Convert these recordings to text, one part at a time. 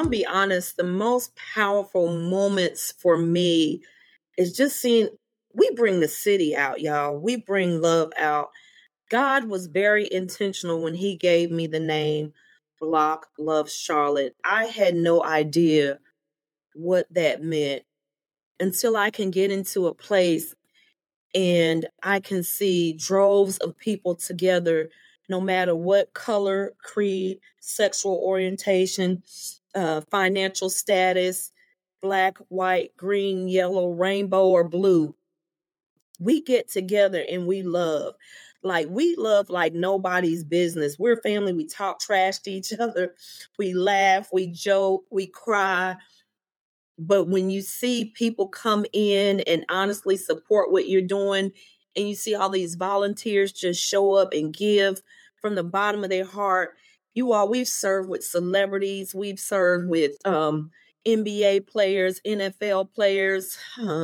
I'll be honest, the most powerful moments for me is just seeing we bring the city out, y'all. We bring love out. God was very intentional when he gave me the name Block Love Charlotte. I had no idea what that meant until I can get into a place and I can see droves of people together, no matter what color, creed, sexual orientation, financial status, black, white, green, yellow, rainbow, or blue. We get together and we love. Like we love like nobody's business. We're family. We talk trash to each other. We laugh, we joke, we cry. But when you see people come in and honestly support what you're doing, and you see all these volunteers just show up and give from the bottom of their heart, we've served with celebrities, we've served with NBA players, NFL players,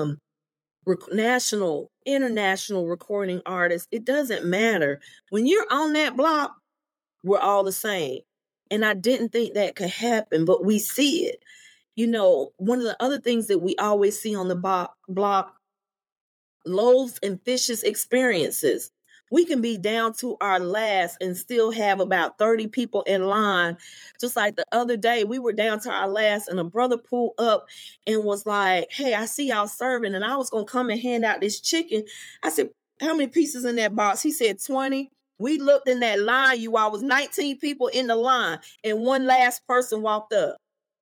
national, international recording artists. It doesn't matter. When you're on that block, we're all the same. And I didn't think that could happen, but we see it. One of the other things that we always see on the block, loaves and fishes experiences. We can be down to our last and still have about 30 people in line. Just like the other day, we were down to our last and a brother pulled up and was like, hey, I see y'all serving. And I was going to come and hand out this chicken. I said, how many pieces in that box? He said 20. We looked in that line, you all was 19 people in the line and one last person walked up.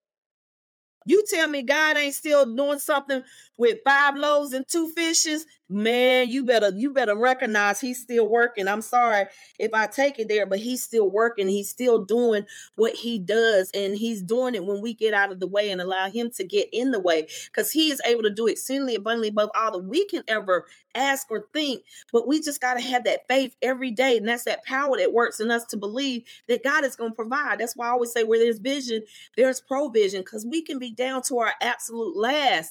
You tell me God ain't still doing something with 5 loaves and 2 fishes, man, you better recognize he's still working. I'm sorry if I take it there, but he's still working. He's still doing what he does, and he's doing it when we get out of the way and allow him to get in the way, because he is able to do exceedingly abundantly above all that we can ever ask or think. But we just got to have that faith every day, and that's that power that works in us to believe that God is going to provide. That's why I always say where there's vision, there's provision, because we can be down to our absolute last.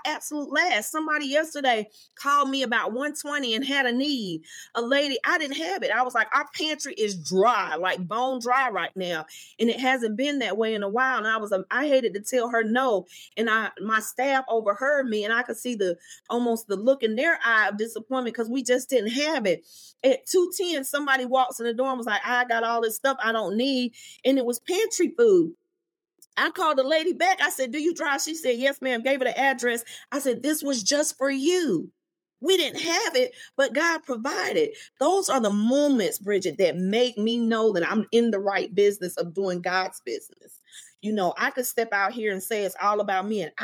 Somebody yesterday called me about 1:20 and had a need. A lady, I didn't have it. I was like, our pantry is dry, like bone dry right now. And it hasn't been that way in a while. And I hated to tell her no. And my staff overheard me, and I could see almost the look in their eye of disappointment because we just didn't have it. At 2:10, somebody walks in the door and was like, I got all this stuff I don't need. And it was pantry food. I called the lady back. I said, do you drive? She said, yes, ma'am. Gave her the address. I said, this was just for you. We didn't have it, but God provided. Those are the moments, Bridget, that make me know that I'm in the right business of doing God's business. I could step out here and say it's all about me and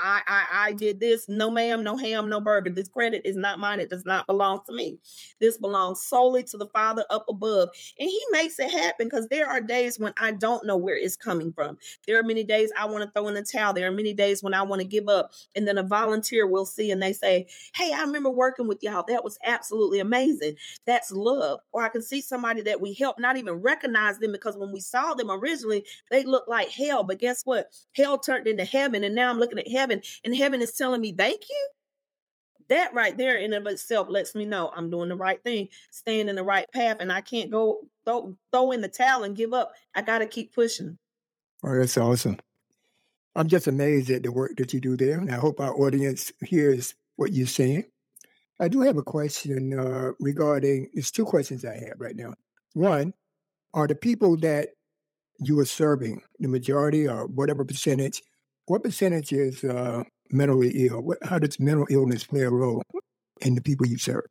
I did this. No ma'am, no ham, no burger. This credit is not mine. It does not belong to me. This belongs solely to the Father up above. And he makes it happen, because there are days when I don't know where it's coming from. There are many days I want to throw in the towel. There are many days when I want to give up. And then a volunteer will see and they say, hey, I remember working with y'all. That was absolutely amazing. That's love. Or I can see somebody that we helped, not even recognize them, because when we saw them originally, they looked like hell. But guess what? Hell turned into heaven. And now I'm looking at heaven, and heaven is telling me, thank you. That right there in of itself lets me know I'm doing the right thing, staying in the right path, and I can't go throw in the towel and give up. I got to keep pushing. Oh, that's awesome. I'm just amazed at the work that you do there, and I hope our audience hears what you're saying. I do have a question regarding, it's 2 questions I have right now. One, are the people that you are serving, the majority or whatever percentage, what percentage is mentally ill? How does mental illness play a role in the people you serve?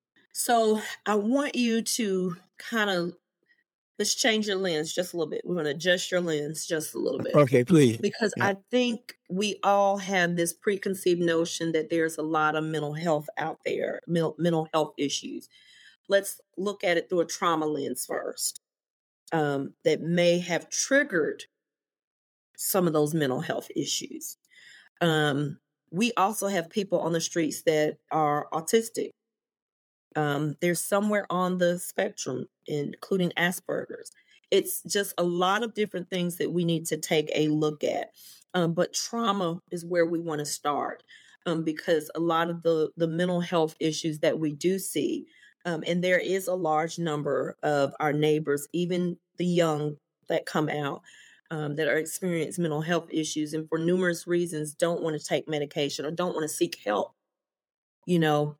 So I want you to let's change your lens just a little bit. We're going to adjust your lens just a little bit. Okay, please. Because I think we all have this preconceived notion that there's a lot of mental health out there, mental health issues. Let's look at it through a trauma lens first, that may have triggered some of those mental health issues. We also have people on the streets that are autistic. They're somewhere on the spectrum, including Asperger's. It's just a lot of different things that we need to take a look at. But trauma is where we want to start, because a lot of the mental health issues that we do see, and there is a large number of our neighbors, even the young that come out, that are experiencing mental health issues and for numerous reasons don't want to take medication or don't want to seek help. You know,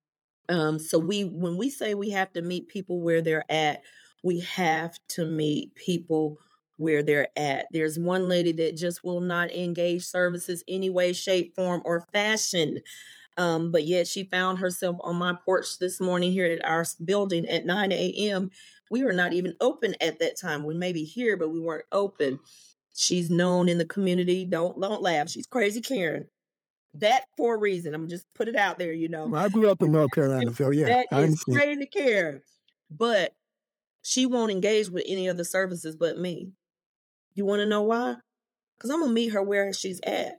so when we say we have to meet people where they're at, we have to meet people where they're at. There's one lady that just will not engage services any way, shape, form, or fashion. But yet she found herself on my porch this morning here at our building at 9 a.m. We were not even open at that time. We may be here, but we weren't open. She's known in the community. Don't laugh. She's Crazy Karen. That for a reason. I'm just put it out there, you know. Well, I grew up in North Carolina, so yeah, That I is understand. Crazy Karen. But she won't engage with any other services but me. You want to know why? Because I'm going to meet her where she's at.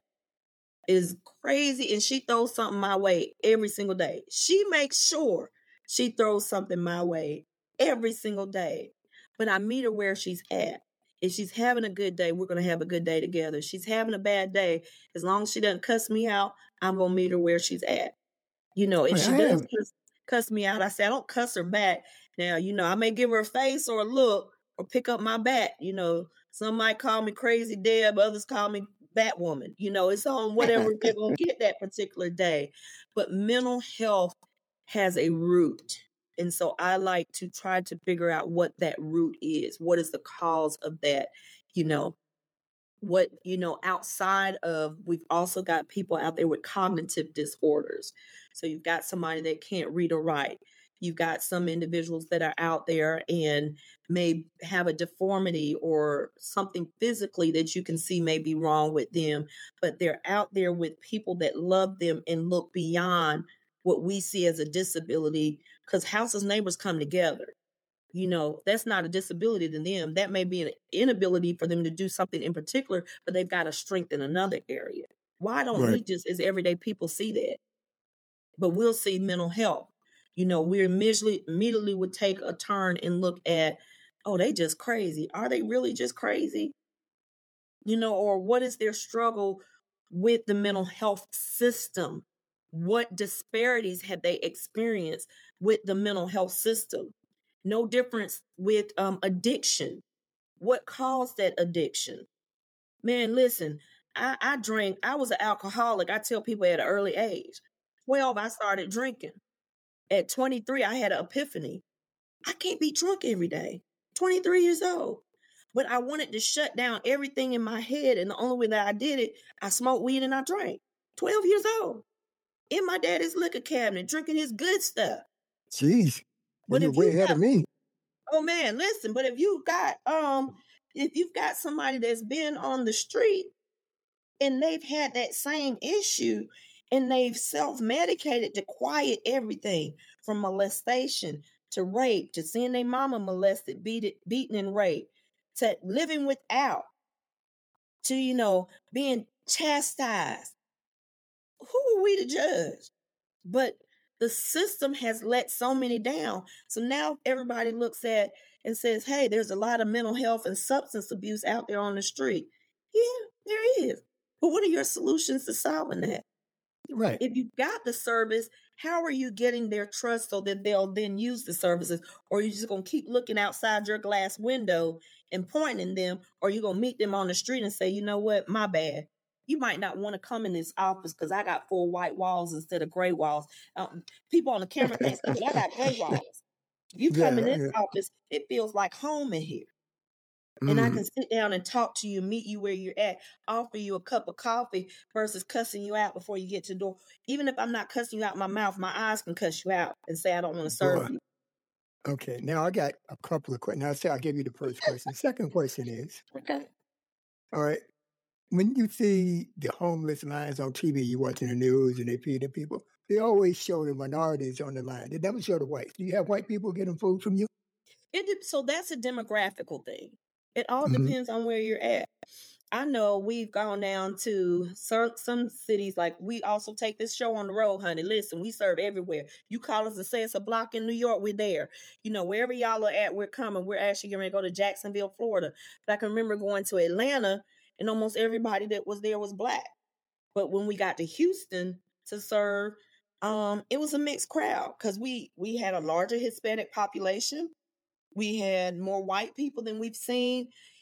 Is crazy, and she throws something my way every single day. She makes sure she throws something my way every single day. But I meet her where she's at. If she's having a good day, we're going to have a good day together. If she's having a bad day, as long as she doesn't cuss me out, I'm going to meet her where she's at. You know, if she does cuss me out, I say I don't cuss her back. Now, you know, I may give her a face or a look or pick up my bat. You know, some might call me Crazy Deb, others call me Batwoman. You know, it's on whatever they're going to get that particular day. But mental health has a root. And so I like to try to figure out what that root is. What is the cause of that? You know, what, you know, outside of, we've also got people out there with cognitive disorders. So you've got somebody that can't read or write. You've got some individuals that are out there and may have a deformity or something physically that you can see may be wrong with them, but they're out there with people that love them and look beyond what we see as a disability, because houses, neighbors come together. You know, that's not a disability to them. That may be an inability for them to do something in particular, but they've got a strength in another area. Why don't we just, as everyday people, see that? But we'll see mental health. You know, we immediately would take a turn and look at, oh, they just crazy. Are they really just crazy? You know, or what is their struggle with the mental health system? What disparities have they experienced with the mental health system? No difference with addiction. What caused that addiction? Man, listen, I drank. I was an alcoholic. I tell people at an early age. 12, I started drinking. At 23, I had an epiphany. I can't be drunk every day. 23 years old. But I wanted to shut down everything in my head. And the only way that I did it, I smoked weed and I drank. 12 years old. In my daddy's liquor cabinet, drinking his good stuff. Jeez. But you're way ahead of me. Oh man, listen, but if you've got somebody that's been on the street and they've had that same issue and they've self-medicated to quiet everything from molestation to rape, to seeing their mama molested, beaten and raped, to living without, to, you know, being chastised. Who are we to judge? But the system has let so many down. So now everybody looks at and says, hey, there's a lot of mental health and substance abuse out there on the street. Yeah, there is. But what are your solutions to solving that? Right. If you've got the service, how are you getting their trust so that they'll then use the services? Or are you just going to keep looking outside your glass window and pointing them? Or are you going to meet them on the street and say, you know what, my bad. You might not want to come in this office because I got 4 white walls instead of gray walls. People on the camera can't see, but I got gray walls. If you come in this office, it feels like home in here. And I can sit down and talk to you, meet you where you're at, offer you a cup of coffee versus cussing you out before you get to the door. Even if I'm not cussing you out my mouth, my eyes can cuss you out and say, I don't want to serve you. Okay, now I got a couple of questions. I'll give you the first question. Second question is, okay. All right, when you see the homeless lines on TV, you're watching the news and they feeding people, they always show the minorities on the line. They never show the whites. Do you have white people getting food from you? So that's a demographical thing. It all depends on where you're at. I know we've gone down to some cities, like we also take this show on the road, honey. Listen, we serve everywhere. You call us and say it's a block in New York, we're there. You know, wherever y'all are at, we're coming. We're actually going to go to Jacksonville, Florida. But I can remember going to Atlanta and almost everybody that was there was Black. But when we got to Houston to serve, it was a mixed crowd because we had a larger Hispanic population. We had more white people than we've seen.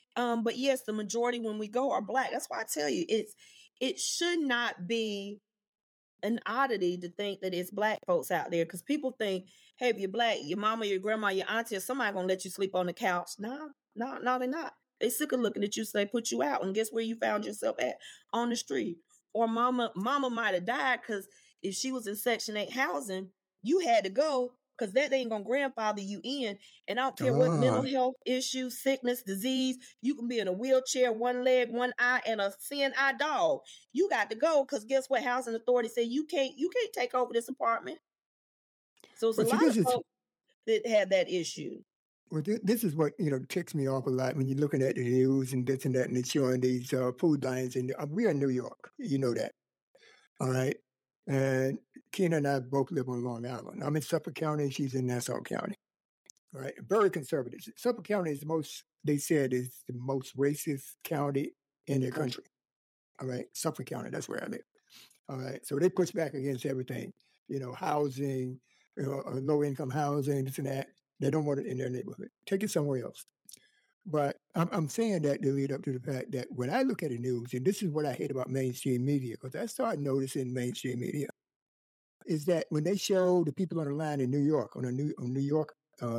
But yes, the majority when we go are Black. That's why I tell you, it should not be an oddity to think that it's Black folks out there, because people think, hey, if you're Black, your mama, your grandma, your auntie, or somebody gonna let you sleep on the couch. No, they're not. They sick of looking at you, so they put you out, and guess where you found yourself at? On the street. Or mama might have died, because if she was in Section 8 housing, you had to go, because that ain't gonna grandfather you in. And I don't care what mental Ah, health issue, sickness, disease, you can be in a wheelchair, one leg, one eye, and a seeing eye dog. You got to go, because guess what? Housing authority say you can't take over this apartment. So it's a well, see, lot this of is folks that have that issue. this is what ticks me off a lot when you're looking at the news and this and that, and it's showing these food lines. And we're in New York, you know that, all right. And Keena and I both live on Long Island. I'm in Suffolk County. She's in Nassau County. All right, very conservative. Suffolk County is they said is the most racist county in the country. All right, Suffolk County, that's where I live. All right, so they push back against everything, housing, low income housing, this and that. They don't want it in their neighborhood. Take it somewhere else. But I'm saying that to lead up to the fact that when I look at the news, and this is what I hate about mainstream media, because I started noticing mainstream media, is that when they show the people on the line in New York, on New York,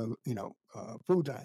food line,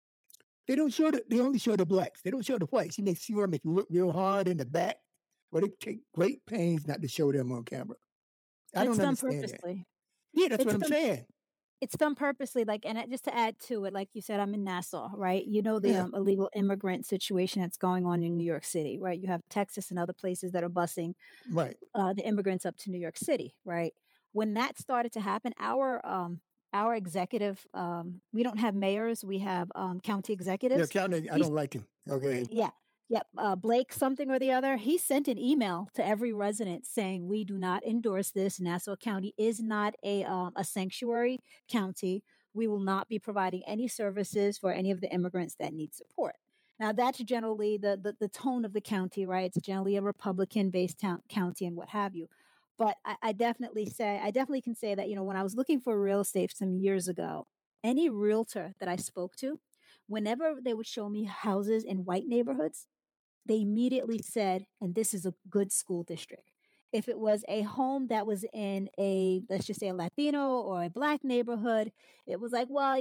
they only show the blacks. They don't show the whites. And they see them if you look real hard in the back, but they take great pains not to show them on camera. I It's don't done understand that. purposely. Yeah, that's It's what I'm done. saying. It's done purposely. Just to add to it, like you said, I'm in Nassau, right? You know the Yeah, illegal immigrant situation that's going on in New York City, right? You have Texas and other places that are busing right. the immigrants up to New York City, right? When that started to happen, our executive, we don't have mayors, we have county Yeah, executives. counting, I He don't like him. Okay. Yeah. Yep. Blake something or the other. He sent an email to every resident saying, "We do not endorse this. Nassau County is not a sanctuary county. We will not be providing any services for any of the immigrants that need support." Now, that's generally the tone of the county, right? It's generally a Republican-based county and what have you. But I definitely can say that, when I was looking for real estate some years ago, any realtor that I spoke to, whenever they would show me houses in white neighborhoods, they immediately said, and this is a good school district. If it was a home that was in let's just say a Latino or a black neighborhood, it was like, well,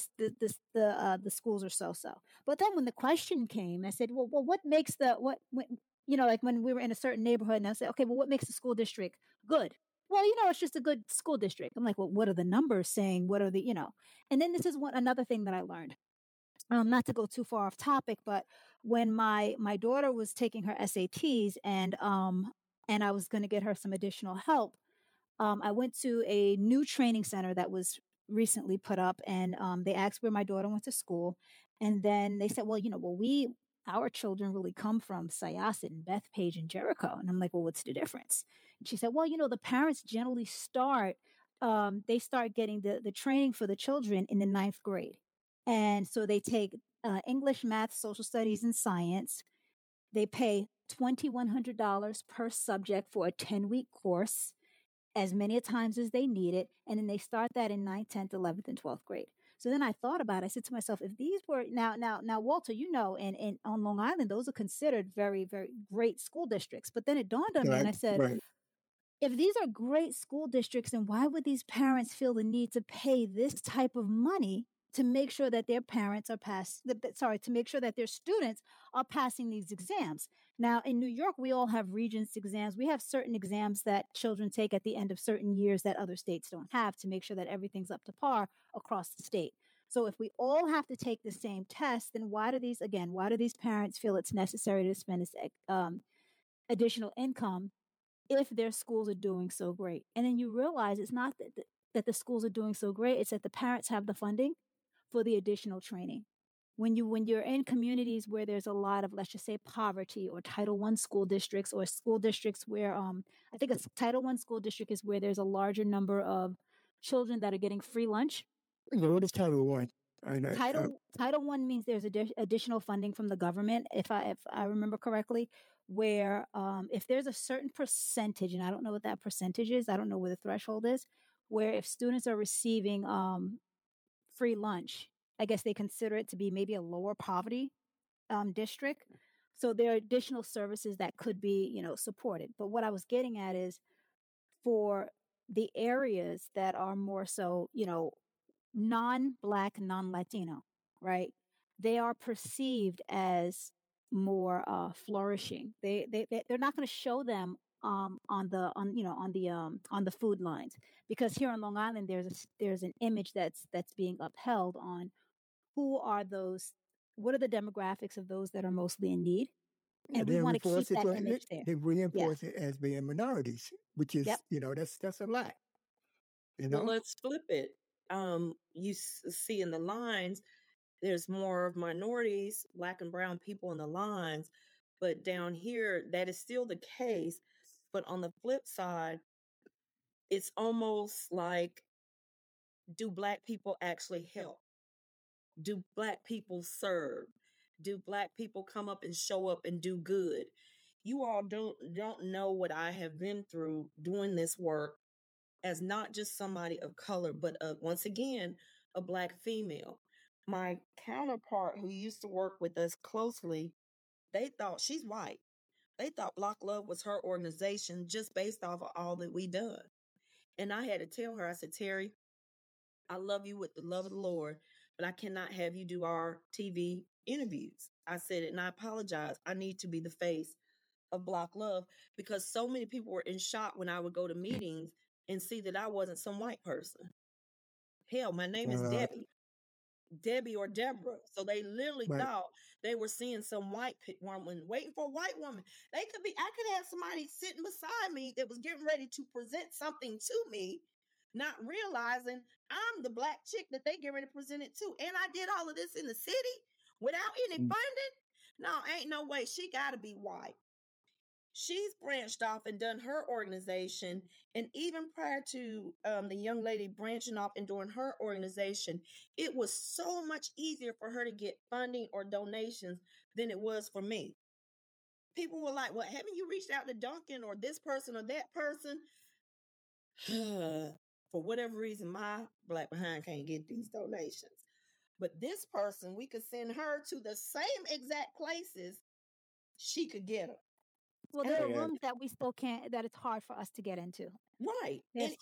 the schools are so. But then when the question came, I said, well, what makes like when we were in a certain neighborhood, and I said, okay, well, what makes the school district good? Well, it's just a good school district. I'm like, well, what are the numbers saying? What are And then this is another thing that I learned. Not to go too far off topic, but when my daughter was taking her SATs and I was going to get her some additional help, I went to a new training center that was recently put up, and they asked where my daughter went to school, and then they said, well, our children really come from Syosset and Bethpage and Jericho, and I'm like, well, what's the difference? And she said, well, the parents generally they start getting the training for the children in the 9th grade. And so they take English, math, social studies, and science. They pay $2,100 per subject for a 10-week course, as many times as they need it. And then they start that in 9th, 10th, 11th, and 12th grade. So then I thought about it. I said to myself, if these were now, Walter, and on Long Island, those are considered very, very great school districts. But then it dawned on me and Right. I said, Right. if these are great school districts, then why would these parents feel the need to pay this type of money to make sure that their to make sure that their students are passing these exams? Now, in New York, we all have Regents exams. We have certain exams that children take at the end of certain years that other states don't have to make sure that everything's up to par across the state. So if we all have to take the same test, then why do these parents feel it's necessary to spend this additional income if their schools are doing so great? And then you realize it's not that the schools are doing so great, it's that the parents have the funding for the additional training. When you're in communities where there's a lot of, let's just say, poverty, or Title I school districts, or school districts where I think a Title I school district is where there's a larger number of children that are getting free lunch. What is Title I? Title I means there's additional funding from the government, if I remember correctly, where if there's a certain percentage, and I don't know what that percentage is, I don't know where the threshold is, where if students are receiving free lunch, I guess they consider it to be maybe a lower poverty district. So there are additional services that could be, supported. But what I was getting at is for the areas that are more so, non-Black, non-Latino, right? They are perceived as more flourishing. They're not going to show them on the food lines, because here on Long Island there's an image that's being upheld on who are those, what are the demographics of those that are mostly in need, and we They want to keep reinforce it. that image there. They Yes. reinforce it as being minorities, which is, Yep. that's a lie. Well, let's flip it. You see in the lines, there's more of minorities, Black and brown people in the lines, but down here, that is still the case. But on the flip side, it's almost like, do Black people actually help? Do Black people serve? Do Black people come up and show up and do good? You all don't know what I have been through doing this work as not just somebody of color, but once again, a Black female. My counterpart who used to work with us closely, they thought, she's white. They thought Block Love was her organization just based off of all that we done. And I had to tell her, I said, Terry, I love you with the love of the Lord, but I cannot have you do our TV interviews. I said it, and I apologize. I need to be the face of Block Love, because so many people were in shock when I would go to meetings and see that I wasn't some white person. Hell, my name is Debbie or Deborah. So they literally thought they were seeing some white woman waiting for a white woman. I could have somebody sitting beside me that was getting ready to present something to me, not realizing I'm the Black chick that they get ready to present it to. And I did all of this in the city without any funding. No, ain't no way. She got to be white. She's branched off and done her organization. And even prior to the young lady branching off and doing her organization, it was so much easier for her to get funding or donations than it was for me. People were like, well, haven't you reached out to Duncan or this person or that person? For whatever reason, my Black behind can't get these donations. But this person, we could send her to the same exact places she could get them. Well, there are rooms that we still can't, that it's hard for us to get into. Right. It's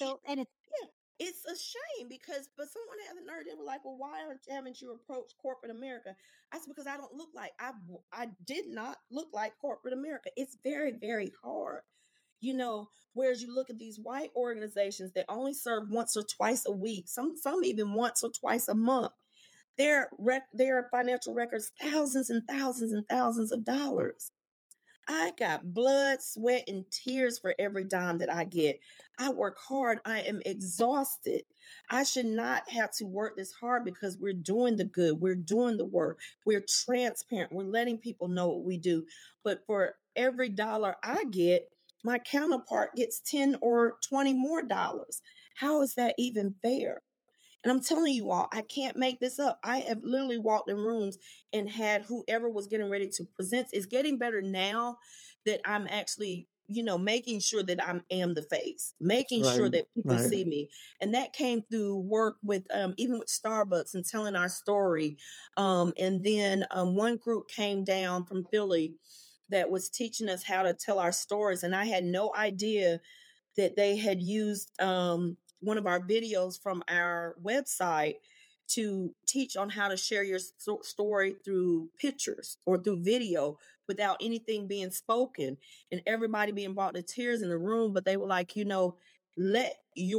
a shame but someone had the nerve. They were like, well, why haven't you approached corporate America? I said, because I don't look like, I did not look like corporate America. It's very, very hard. Whereas you look at these white organizations that only serve once or twice a week, some even once or twice a month. Their financial records, thousands and thousands and thousands of dollars. I got blood, sweat, and tears for every dime that I get. I work hard. I am exhausted. I should not have to work this hard because we're doing the good. We're doing the work. We're transparent. We're letting people know what we do. But for every dollar I get, my counterpart gets 10 or 20 more dollars. How is that even fair? And I'm telling you all, I can't make this up. I have literally walked in rooms and had whoever was getting ready to present. It's getting better now that I'm actually, making sure that I am the face, making sure that people see me. And that came through work with, even with Starbucks and telling our story. And then one group came down from Philly that was teaching us how to tell our stories. And I had no idea that they had used, one of our videos from our website to teach on how to share your story through pictures or through video without anything being spoken, and everybody being brought to tears in the room. But they were like, let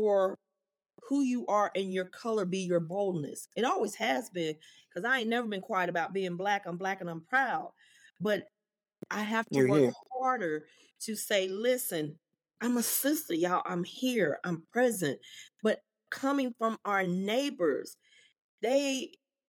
who you are and your color be your boldness. It always has been, because I ain't never been quiet about being Black. I'm Black and I'm proud. But I have to work harder to say, listen, I'm a sister, y'all. I'm here. I'm present. But coming from our neighbors, the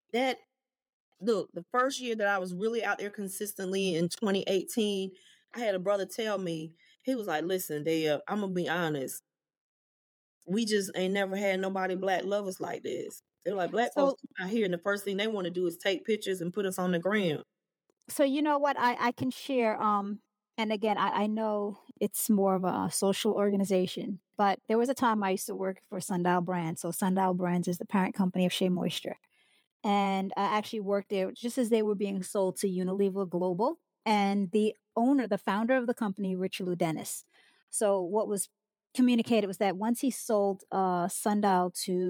first year that I was really out there consistently in 2018, I had a brother tell me, he was like, listen, Deb, I'm going to be honest. We just ain't never had nobody Black love us like this. They're like, Black folks out here, and the first thing they want to do is take pictures and put us on the gram. So you know what, I can share, and again, I know it's more of a social organization, but there was a time I used to work for Sundial Brands. So Sundial Brands is the parent company of Shea Moisture. and I actually worked there just as they were being sold to Unilever Global. And the owner, the founder of the company, Richard Lou Dennis. So what was communicated was that once he sold Sundial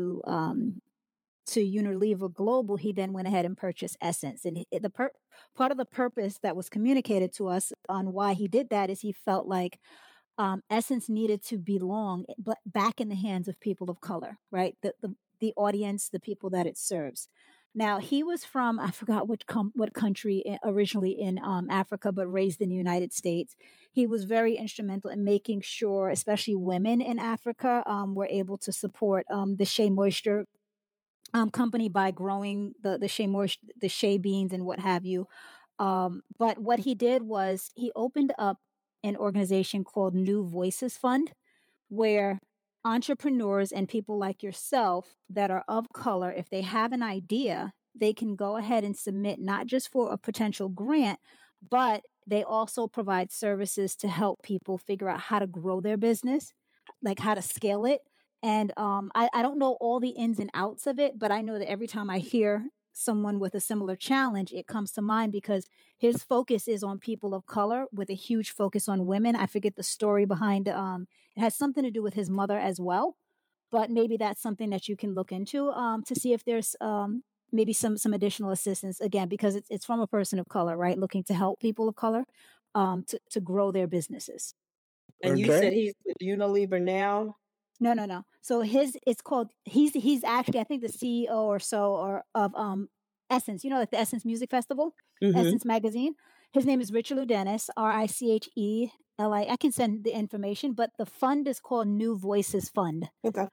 to Unilever Global, he then went ahead and purchased Essence. And part of the purpose that was communicated to us on why he did that is he felt like Essence needed to belong back in the hands of people of color, right? The audience, the people that it serves. Now, he was from, I forgot what country originally in Africa, but raised in the United States. He was very instrumental in making sure, especially women in Africa, were able to support the Shea Moisture company by growing the Shea Moisture, the Shea beans and what have you. But what he did was he opened up an organization called New Voices Fund, where entrepreneurs and people like yourself that are of color, if they have an idea, they can go ahead and submit not just for a potential grant, but they also provide services to help people figure out how to grow their business, like how to scale it. And I don't know all the ins and outs of it, but I know that every time I hear someone with a similar challenge, it comes to mind because his focus is on people of color with a huge focus on women. I forget the story behind it has something to do with his mother as well, but maybe that's something that you can look into to see if there's maybe some additional assistance, again, because it's from a person of color, right? Looking to help people of color to grow their businesses. And you said he's with Unilever now? No. So it's called, he's actually, I think, the CEO or so of Essence, like the Essence Music Festival, Essence Magazine. His name is Richard Lou Dennis, Richeli. I can send the information, but the fund is called New Voices Fund. Okay.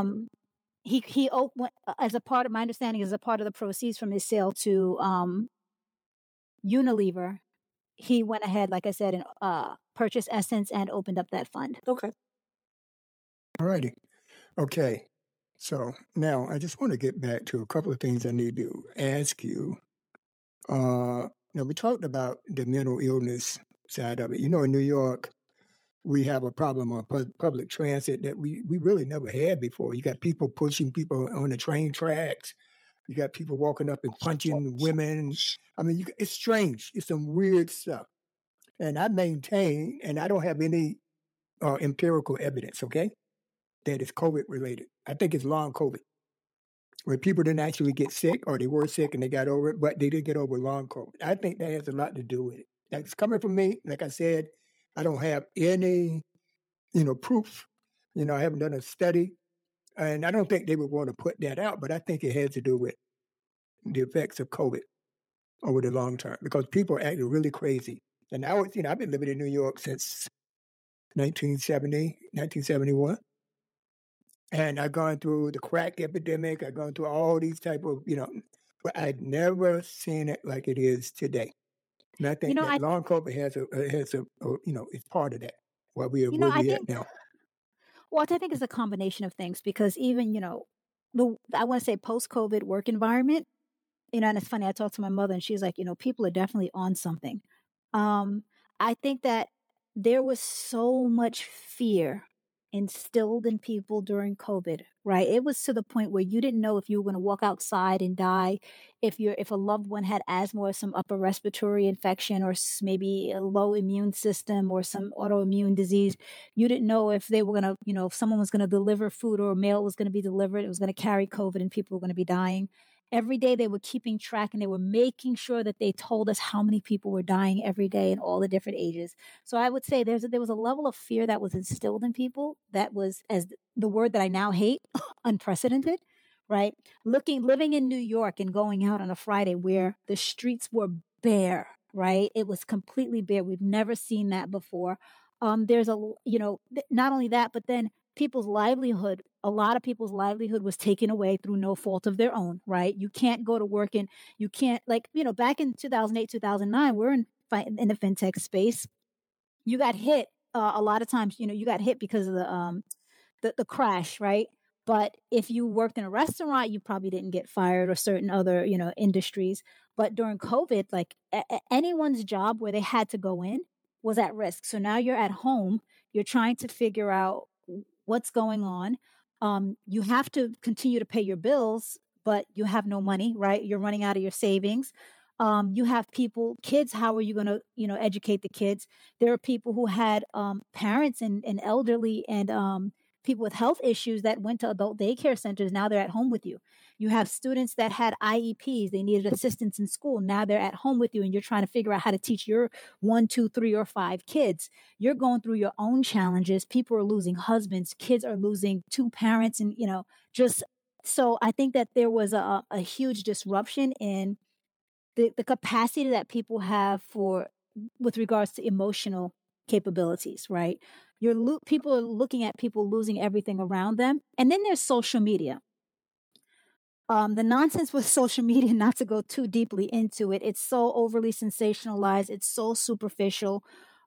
He as a part of my understanding, as a part of the proceeds from his sale to Unilever, he went ahead, like I said, and purchased Essence and opened up that fund. Okay. All righty. Okay. So now I just want to get back to a couple of things I need to ask you. Now, we talked about the mental illness side of it. In New York, we have a problem on public transit that we really never had before. You got people pushing people on the train tracks. You got people walking up and punching women. I mean, it's strange. It's some weird stuff. And I maintain, and I don't have any empirical evidence, okay, that it's COVID related. I think it's long COVID, where people didn't actually get sick, or they were sick and they got over it, but they didn't get over long COVID. I think that has a lot to do with it. That's coming from me. Like I said, I don't have any, proof. I haven't done a study, and I don't think they would want to put that out, but I think it has to do with the effects of COVID over the long term, because people are acting really crazy. And now, I've been living in New York since 1971. And I've gone through the crack epidemic. I've gone through all these type of, but I've never seen it like it is today. And I think that long COVID has a it's part of that. Where we at now. Well, I think it's a combination of things, because even, I want to say post-COVID work environment, and it's funny, I talked to my mother and she's like, people are definitely on something. I think that there was so much fear instilled in people during COVID, right? It was to the point where you didn't know if you were going to walk outside and die, if a loved one had asthma or some upper respiratory infection, or maybe a low immune system or some autoimmune disease. You didn't know if they were going to, if someone was going to deliver food or a mail was going to be delivered, it was going to carry COVID and people were going to be dying. Every day they were keeping track, and they were making sure that they told us how many people were dying every day in all the different ages. So I would say there was a level of fear that was instilled in people that was, as the word that I now hate, unprecedented, right? Living in New York and going out on a Friday where the streets were bare, right? It was completely bare. We've never seen that before. There's not only that, but then a lot of people's livelihood was taken away through no fault of their own, right? You can't go to work, and you can't, back in 2008, 2009, we're in the fintech space. You got hit a lot of times, you got hit because of the crash, right? But if you worked in a restaurant, you probably didn't get fired, or certain other, industries. But during COVID, anyone's job where they had to go in was at risk. So now you're at home, you're trying to figure out what's going on. You have to continue to pay your bills, but you have no money, right? You're running out of your savings. You have kids, how are you going to, educate the kids? There are people who had parents and elderly and people with health issues that went to adult daycare centers. Now they're at home with you. You have students that had IEPs. They needed assistance in school. Now they're at home with you and you're trying to figure out how to teach your 1, 2, 3, or 5 kids. You're going through your own challenges. People are losing husbands. Kids are losing 2 parents. And, just so I think that there was a huge disruption in the capacity that people have with regards to emotional capabilities, right? People are looking at people losing everything around them. And then there's social media. The nonsense with social media, not to go too deeply into it, it's so overly sensationalized. It's so superficial.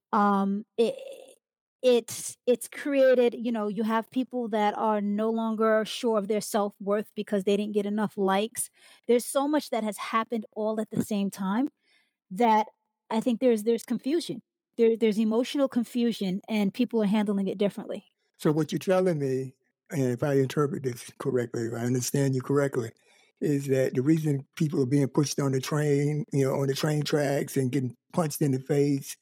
It's created, you have people that are no longer sure of their self-worth because they didn't get enough likes. There's so much that has happened all at the same time that I think there's confusion. There's emotional confusion and people are handling it differently. So what you're telling me, and if I interpret this correctly, if I understand you correctly, is that the reason people are being pushed on the train, on the train tracks and getting punched in the face,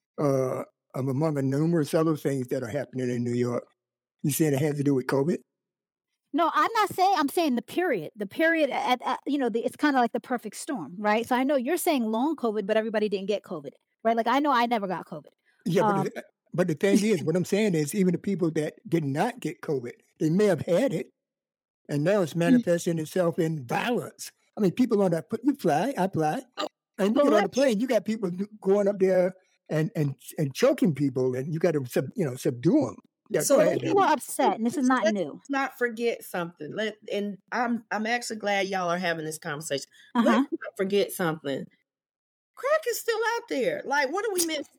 among the numerous other things that are happening in New York, you saying it has to do with COVID? No, I'm not saying. I'm saying the period. The period at it's kind of like the perfect storm, right? So I know you're saying long COVID, but everybody didn't get COVID, right? Like I know I never got COVID. Yeah, but the thing is, what I'm saying is, even the people that did not get COVID, they may have had it, and now it's manifesting itself in violence. I mean, people on that, I fly, and you get on the plane, you got people going up there and choking people, and you got to subdue them. Yeah, so people are upset, and this is not new. Let's not forget something. And I'm actually glad y'all are having this conversation. Let's not forget something. Crack is still out there. Like, what do we miss?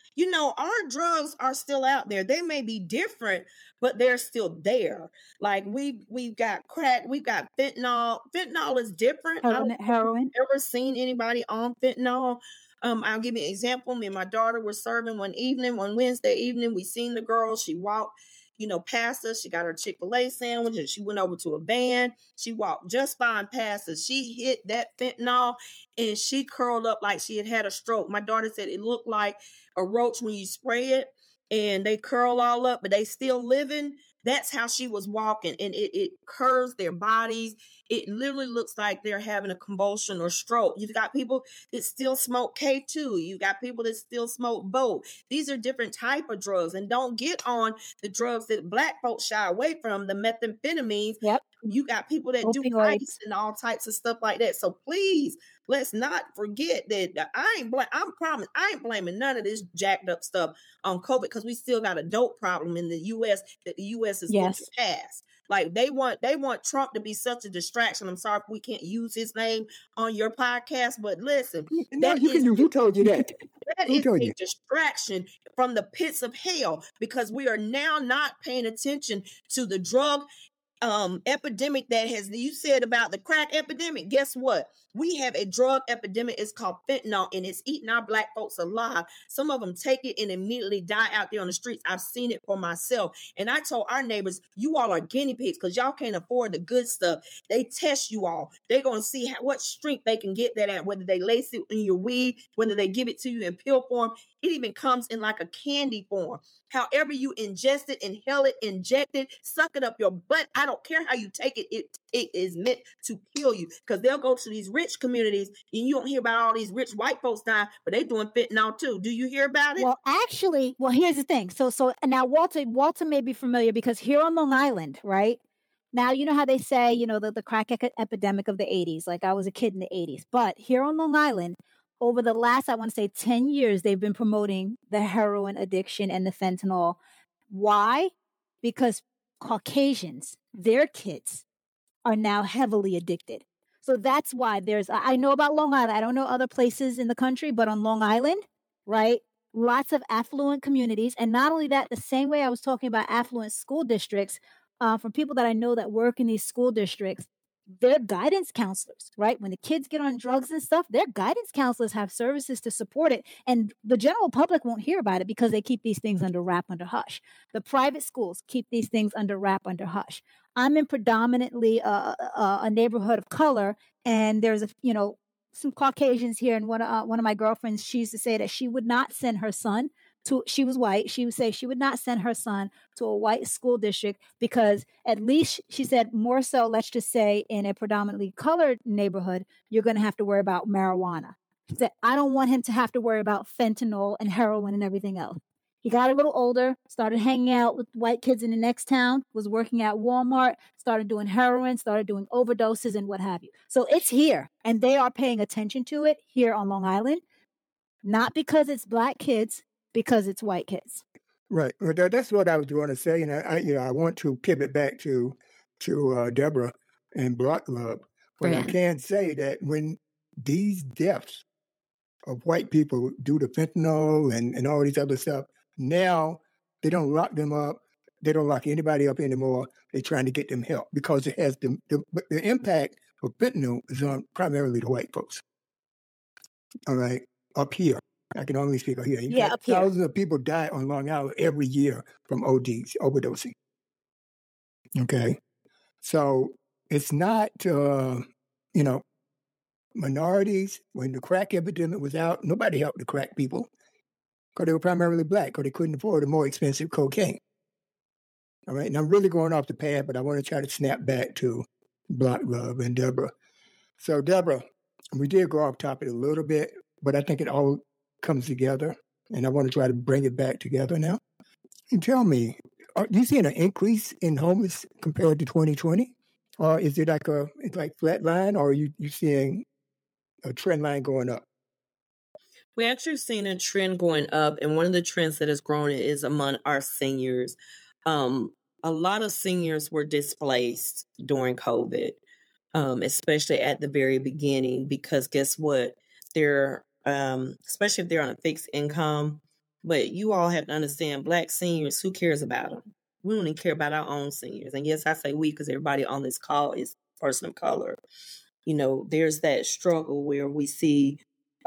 Our drugs are still out there. They may be different, but they're still there. Like we've got crack, we've got fentanyl. Fentanyl is different. Heroin. I've never seen anybody on fentanyl. I'll give you an example. Me and my daughter were serving one Wednesday evening. We seen the girl. She walked, past us. She got her Chick-fil-A sandwich and she went over to a van. She walked just fine past us. She hit that fentanyl and she curled up like she had a stroke. My daughter said it looked like a roach when you spray it and they curl all up, but they still living. That's how she was walking, and it curves their bodies. It literally looks like they're having a convulsion or stroke. You've got people that still smoke K2. You got people that still smoke Bolt. These are different type of drugs, and don't get on the drugs that Black folks shy away from, the methamphetamines. Yep. You got people that do ice and all types of stuff like that. So please, let's not forget that I ain't blaming none of this jacked up stuff on COVID because we still got a dope problem in the U.S. that the U.S. is going to pass. Like they want Trump to be such a distraction. I'm sorry if we can't use his name on your podcast, but listen, who told you that? That is a distraction from the pits of hell because we are now not paying attention to the drug epidemic that you said about the crack epidemic. Guess what? We have a drug epidemic. It's called fentanyl, and it's eating our Black folks alive. Some of them take it and immediately die out there on the streets. I've seen it for myself. And I told our neighbors, you all are guinea pigs because y'all can't afford the good stuff. They test you all. They're going to see what strength they can get that at, whether they lace it in your weed, whether they give it to you in pill form. It even comes in like a candy form. However you ingest it, inhale it, inject it, suck it up your butt. I don't care how you take it. It is meant to kill you because they'll go to these rich communities and you don't hear about all these rich white folks dying, but they doing fentanyl too. Do you hear about it? Well, actually, here's the thing. So now Walter may be familiar because here on Long Island, right? Now, you know how they say, the crack epidemic of the 80s, like I was a kid in the 80s, but here on Long Island, over the last, I want to say 10 years, they've been promoting the heroin addiction and the fentanyl. Why? Because Caucasians, their kids, are now heavily addicted. So that's why I know about Long Island. I don't know other places in the country, but on Long Island, right? Lots of affluent communities. And not only that, the same way I was talking about affluent school districts, from people that I know that work in these school districts, they're guidance counselors, right? When the kids get on drugs and stuff, their guidance counselors have services to support it. And the general public won't hear about it because they keep these things under wrap, under hush. The private schools keep these things under wrap, under hush. I'm in predominantly a neighborhood of color, and there's some Caucasians here, and one of my girlfriends, she used to say that she would not send her son to. She was white. She would say she would not send her son to a white school district because at least she said more so. Let's just say in a predominantly colored neighborhood, you're going to have to worry about marijuana. She said I don't want him to have to worry about fentanyl and heroin and everything else. He got a little older, started hanging out with white kids in the next town, was working at Walmart, started doing heroin, started doing overdoses and what have you. So it's here, and they are paying attention to it here on Long Island, not because it's black kids, because it's white kids. Right. Well, that's what I was going to say, and I want to pivot back to Deborah and Block Club, but I can say that when these deaths of white people due to fentanyl and all these other stuff, now they don't lock them up. They don't lock anybody up anymore. They're trying to get them help because it has the impact of fentanyl is on primarily the white folks. All right, up here. I can only speak up here. Yeah, up here. Thousands of people die on Long Island every year from ODs, overdosing. Okay, so it's not, minorities. When the crack epidemic was out, nobody helped the crack people because they were primarily black because they couldn't afford the more expensive cocaine. All right, and I'm really going off the path, but I want to try to snap back to Block Love and Deborah. So, Deborah, we did go off topic a little bit, but I think it all comes together, and I want to try to bring it back together now. And tell me, are you seeing an increase in homeless compared to 2020? Or is it like flat line, or are you seeing a trend line going up? We're actually seeing a trend going up, and one of the trends that has grown is among our seniors. A lot of seniors were displaced during COVID, especially at the very beginning, because guess what? They're, especially if they're on a fixed income, but you all have to understand, Black seniors, who cares about them? We don't even care about our own seniors. And yes, I say we because everybody on this call is a person of color. There's that struggle where we see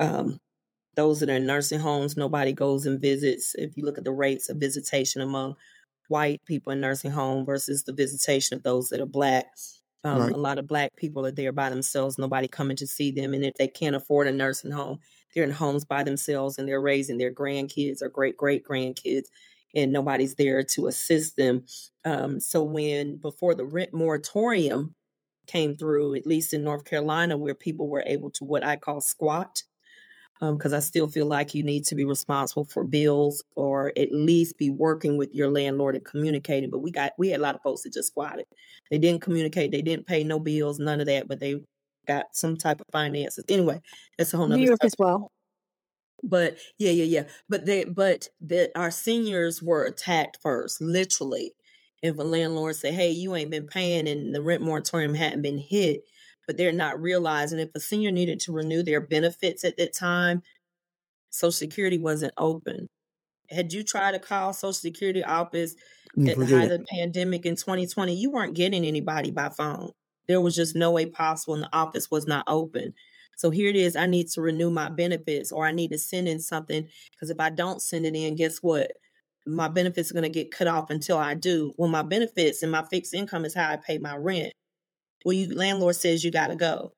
those that are in nursing homes, nobody goes and visits. If you look at the rates of visitation among white people in nursing home versus the visitation of those that are Black, Right. A lot of Black people are there by themselves, nobody coming to see them. And if they can't afford a nursing home, they're in homes by themselves and they're raising their grandkids or great-great-grandkids, and nobody's there to assist them. So before the rent moratorium came through, at least in North Carolina, where people were able to what I call squat, because I still feel like you need to be responsible for bills or at least be working with your landlord and communicating. But we had a lot of folks that just squatted. They didn't communicate. They didn't pay no bills, none of that, but they got some type of finances. Anyway, that's a whole nother New York subject. as well. But yeah. But our seniors were attacked first, literally. If a landlord say, "Hey, you ain't been paying," and the rent moratorium hadn't been hit, but they're not realizing if a senior needed to renew their benefits at that time, Social Security wasn't open. Had you tried to call Social Security office at the height of the pandemic in 2020, you weren't getting anybody by phone. There was just no way possible, and the office was not open. So here it is. I need to renew my benefits, or I need to send in something, because if I don't send it in, guess what? My benefits are going to get cut off until I do. Well, my benefits and my fixed income is how I pay my rent. Well, landlord says you got to go.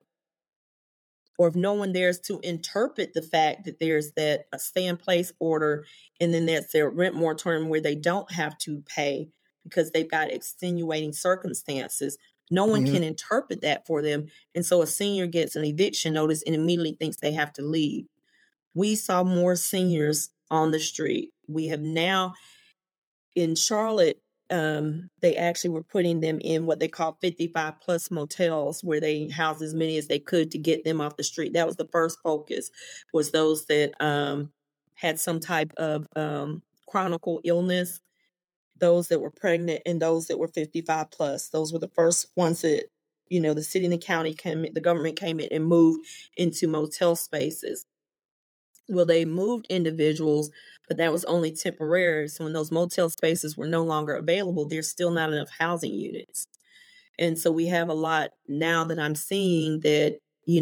Or if no one there's to interpret the fact that there's a stay-in-place order, and then there's their rent moratorium where they don't have to pay because they've got extenuating circumstances. No one can interpret that for them. And so a senior gets an eviction notice and immediately thinks they have to leave. We saw more seniors on the street. We have now, in Charlotte, they actually were putting them in what they call 55 plus motels, where they housed as many as they could to get them off the street. That was the first focus, was those that had some type of chronic illness, those that were pregnant, and those that were 55 plus. Those were the first ones that, the city and the county the government came in and moved into motel spaces. Well, they moved individuals, but that was only temporary. So when those motel spaces were no longer available, there's still not enough housing units. And so we have a lot now that I'm seeing that,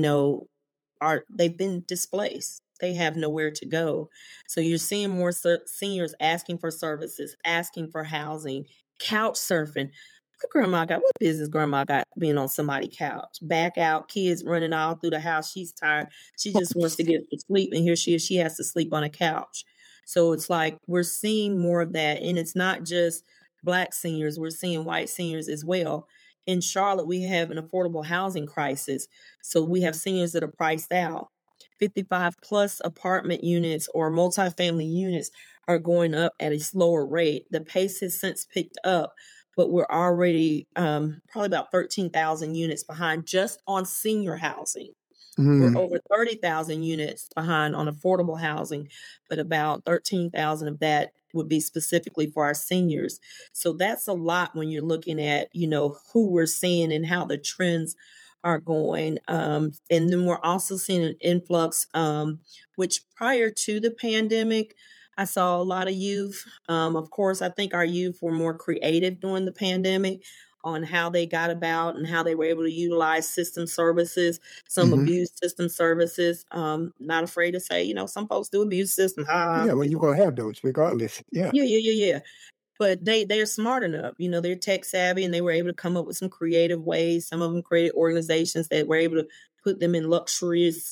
they've been displaced. They have nowhere to go. So you're seeing more seniors asking for services, asking for housing, couch surfing. what business grandma got being on somebody's couch? Back out, kids running all through the house. She's tired. She just wants to get to sleep. And here she is. She has to sleep on a couch. So it's like we're seeing more of that. And it's not just Black seniors. We're seeing white seniors as well. In Charlotte, we have an affordable housing crisis. So we have seniors that are priced out. 55 plus apartment units or multifamily units are going up at a slower rate. The pace has since picked up, but we're already probably about 13,000 units behind just on senior housing. We're over 30,000 units behind on affordable housing, but about 13,000 of that would be specifically for our seniors. So that's a lot when you're looking at, who we're seeing and how the trends are going. And then we're also seeing an influx, which prior to the pandemic, I saw a lot of youth. Of course, I think our youth were more creative during the pandemic on how they got about and how they were able to utilize system services. Some abuse system services. Not afraid to say, some folks do abuse system. Yeah, well, you're going to have those regardless. Yeah. Yeah. But they're smart enough, they're tech savvy, and they were able to come up with some creative ways. Some of them created organizations that were able to put them in luxurious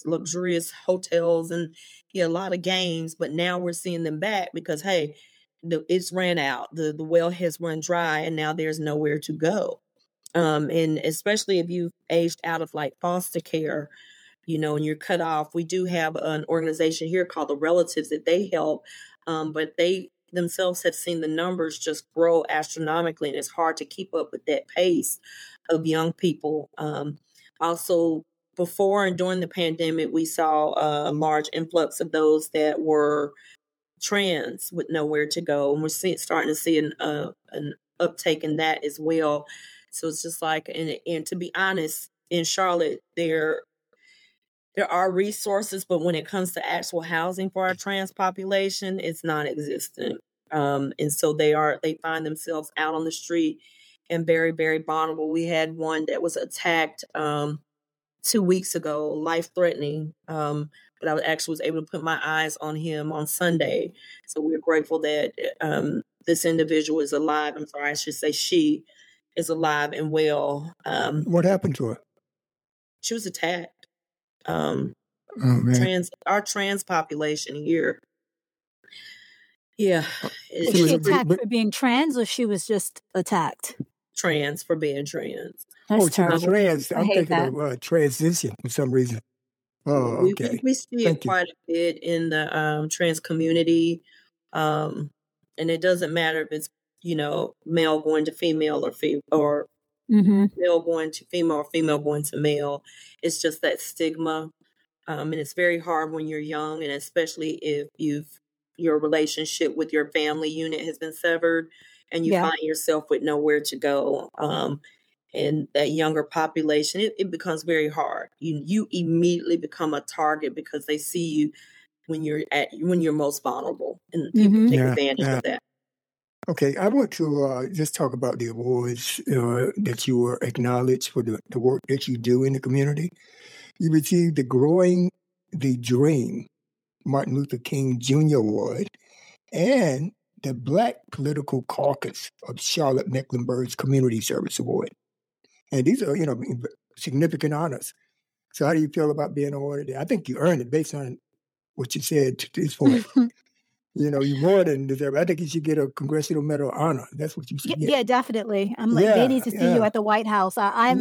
hotels and a lot of games. But now we're seeing them back because, hey, it's ran out. The well has run dry, and now there's nowhere to go. And especially if you've aged out of like foster care, and you're cut off. We do have an organization here called the Relatives that they help, but they themselves have seen the numbers just grow astronomically, and it's hard to keep up with that pace of young people. Also, before and during the pandemic, we saw a large influx of those that were trans with nowhere to go, and we're starting to see an uptake in that as well. So it's just like, and to be honest, in Charlotte, there are resources, but when it comes to actual housing for our trans population, it's non-existent. And so they find themselves out on the street and very, very vulnerable. We had one that was attacked 2 weeks ago, life-threatening, but I actually was able to put my eyes on him on Sunday. So we're grateful that this individual is alive. I'm sorry, I should say she is alive and well. What happened to her? She was attacked. Our trans population here. Yeah. Was she attacked for being trans, or she was just attacked? Trans, for being trans. That's terrible. Trans. I'm thinking of transition for some reason. Oh, okay. We see it quite a bit in the trans community. And it doesn't matter if it's, male going to female or male going to female or female going to male. It's just that stigma. And it's very hard when you're young, and especially if your relationship with your family unit has been severed and you find yourself with nowhere to go. And that younger population, it becomes very hard. You immediately become a target because they see you when you're most vulnerable, and people take advantage of that. Okay, I want to just talk about the awards that you were acknowledged for the work that you do in the community. You received the Growing the Dream Martin Luther King Jr. Award and the Black Political Caucus of Charlotte Mecklenburg's Community Service Award. And these are, significant honors. So how do you feel about being awarded? I think you earned it based on what you said to this point. You more than deserve. I think you should get a Congressional Medal of Honor. That's what you should get. Yeah, definitely. I'm like, they need to see you at the White House. I'm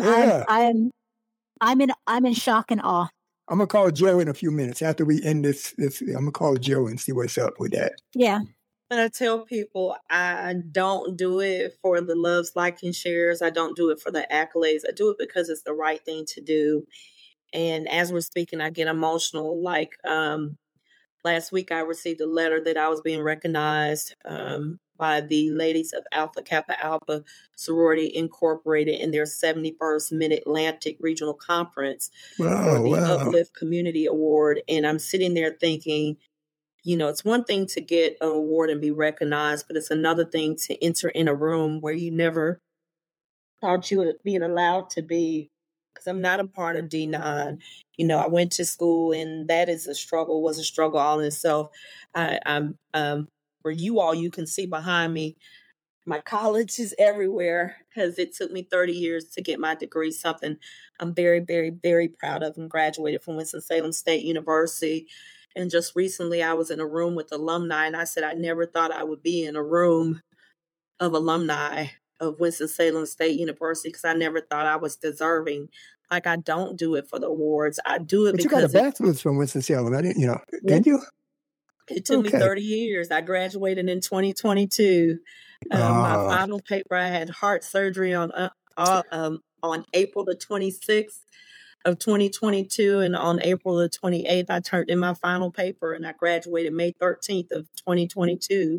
in shock and awe. I'm gonna call Joe in a few minutes after we end this. I'm gonna call Joe and see what's up with that. Yeah. And I tell people I don't do it for the loves, likes, and shares. I don't do it for the accolades. I do it because it's the right thing to do. And as we're speaking, I get emotional. Like last week, I received a letter that I was being recognized by the ladies of Alpha Kappa Alpha Sorority Incorporated in their 71st Mid-Atlantic Regional Conference for the Uplift Community Award. And I'm sitting there thinking, it's one thing to get an award and be recognized, but it's another thing to enter in a room where you never thought you would be allowed to be. Because I'm not a part of D9. I went to school, and that was a struggle all in itself. I'm for you all, you can see behind me, My college is everywhere because it took me 30 years to get my degree, something I'm very, very, very proud of. I graduated from Winston-Salem State University. And just recently I was in a room with alumni, and I said I never thought I would be in a room of alumni of Winston-Salem State University because I never thought I was deserving. Like, I don't do it for the awards. I do it But you got a because bachelor's from Winston-Salem. I didn't, didn't you? it took me 30 years. I graduated in 2022. My final paper, I had heart surgery on April the 26th of 2022, and on April the 28th, I turned in my final paper, and I graduated May 13th of 2022.